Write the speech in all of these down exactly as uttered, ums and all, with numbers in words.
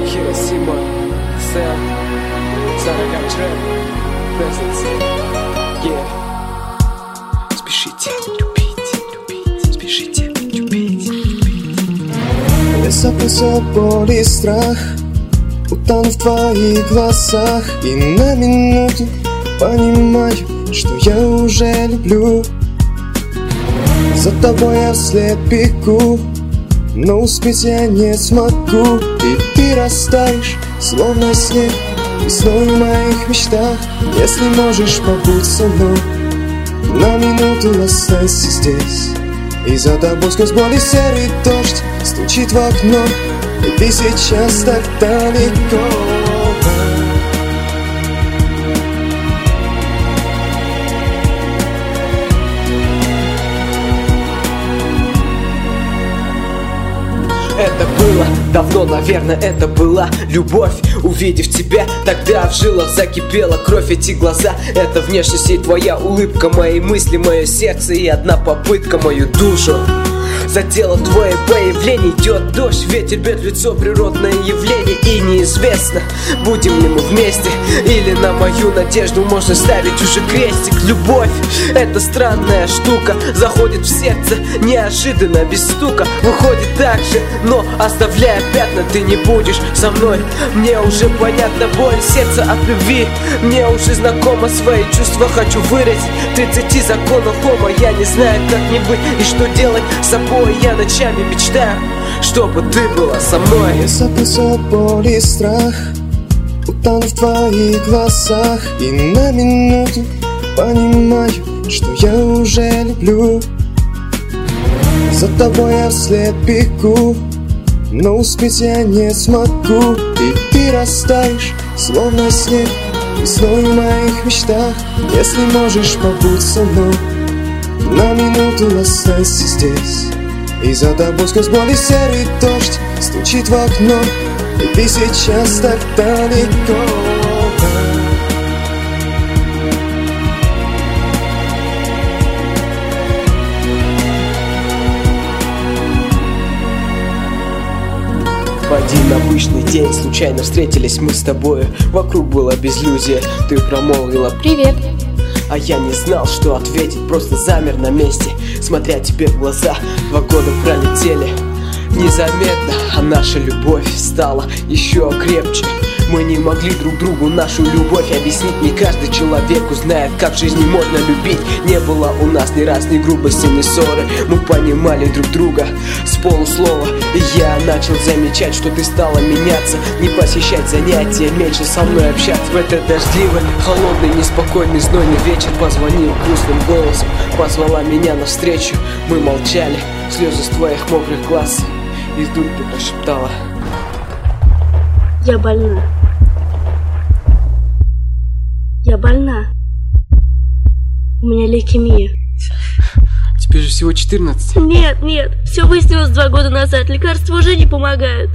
Hiroshima, Sam, Saragan Trap, Presence, yeah. Спешите любить, любить, спешите любить, любить. Лесопосо боль и страх утону в твоих глазах, и на минуту понимаю, что я уже люблю. За тобой я вслед бегу, но успеть я не смогу. И ты растаешь, словно снег, весной в моих мечтах. Если можешь, побудь со мной, на минуту останься здесь. И за тобой сквозь боль и серый дождь стучит в окно, и ты сейчас так далеко. Это было давно, наверное, это была любовь. Увидев тебя, тогда в жилах закипела кровь. Эти глаза, это внешность и твоя улыбка, мои мысли, мое сердце и одна попытка мою душу задело твое появление. Идет дождь, ветер бьет в лицо, природное явление. И неизвестно, будем ли мы вместе, или на мою надежду можно ставить уже крестик. Любовь, это странная штука, заходит в сердце неожиданно, без стука. Выходит так же, но оставляя пятна. Ты не будешь со мной, мне уже понятна боль сердца от любви. Мне уже знакомо свои чувства, хочу выразить тридцати законов Ома. Я не знаю, как мне быть и что делать с собой. Я ночами мечтаю, чтобы ты была со мной. Лесопосо боль и страх утону в твоих глазах, и на минуту понимаю, что я уже люблю. За тобой я вслед бегу, но успеть я не смогу. И ты растаешь, словно снег, весной в моих мечтах. Если можешь, побудь со мной, на минуту останься здесь. И за тобой сквозь боль и серый дождь стучит в окно, и ты сейчас так далеко. В один обычный день случайно встретились мы с тобою. Вокруг была безлюдие, ты промолвила «Привет». А я не знал, что ответить, просто замер на месте, смотря тебе в глаза. Два года пролетели незаметно, а наша любовь стала еще крепче. Мы не могли друг другу нашу любовь объяснить. Не каждый человек узнает, как в жизни можно любить. Не было у нас ни раз ни грубости, ни ссоры. Мы понимали друг друга с полуслова. И я начал замечать, что ты стала меняться, не посещать занятия, меньше со мной общаться. В этот дождливый, холодный, неспокойный, знойный вечер позвонил грустным голосом, позвала меня навстречу. Мы молчали, слезы с твоих мокрых глаз, и вдруг ты прошептала: Я больна. Я больна. У меня лейкемия. Тебе же всего четырнадцать. Нет, нет, все выяснилось два года назад. Лекарства уже не помогают.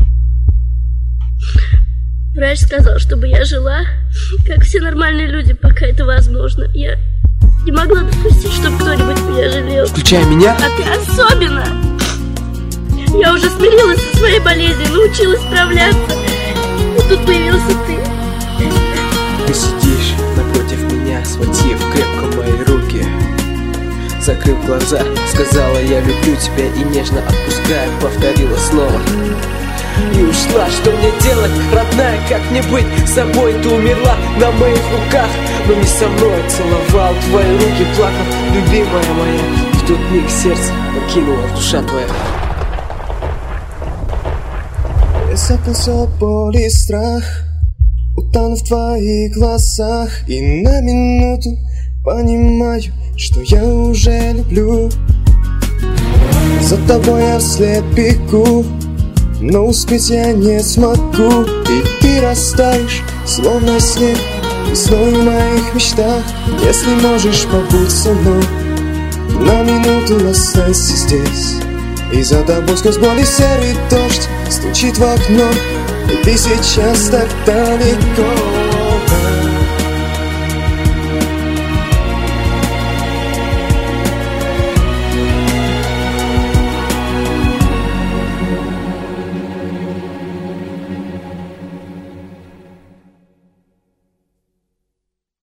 Врач сказал, чтобы я жила, как все нормальные люди, пока это возможно. Я не могла допустить, чтобы кто-нибудь меня жалел. Включая меня? А ты особенно. Я уже смирилась со своей болезнью, научилась справляться. И тут появился ты. Ты сидишь напротив меня, схватив крепко мои руки. Закрыв глаза, сказала: я люблю тебя, и нежно отпуская, повторила снова. И ушла. Что мне делать, родная, как мне быть с собой? Ты умерла на моих руках, но не со мной. Целовал твои руки, плакал, любимая моя. В тот миг сердце покинула душа твоя. Лесопосо боль и страх утону в твоих глазах, и на минуту понимаю, что я уже люблю. За тобой я вслед бегу, но успеть я не смогу. И ты растаешь, словно снег, весной в моих мечтах. Если можешь, побудь со мной, на минуту останься здесь. И за тобой сквозь боль и серый дождь стучит в окно, и ты сейчас так далеко.